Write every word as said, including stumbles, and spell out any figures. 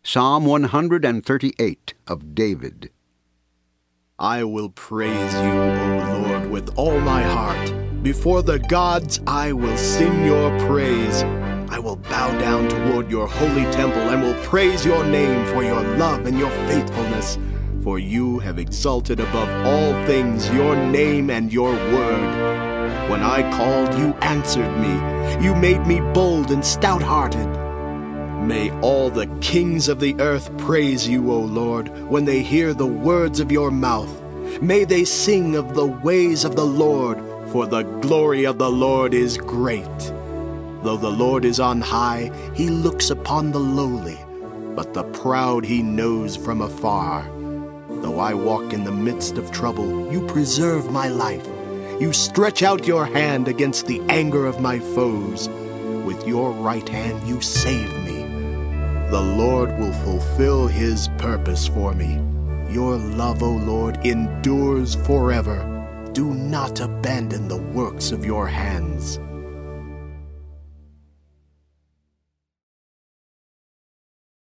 Psalm one thirty-eight of David. I will praise you, O Lord, with all my heart. Before the gods I will sing your praise. I will bow down toward your holy temple and will praise your name for your love and your faithfulness. For you have exalted above all things your name and your word. When I called, you answered me. You made me bold and stout-hearted. May all the kings of the earth praise you, O Lord, when they hear the words of your mouth. May they sing of the ways of the Lord, for the glory of the Lord is great. Though the Lord is on high, he looks upon the lowly, but the proud he knows from afar. Though I walk in the midst of trouble, you preserve my life. You stretch out your hand against the anger of my foes. With your right hand you save me. The Lord will fulfill his purpose for me. Your love, O Lord, endures forever. Do not abandon the works of your hands.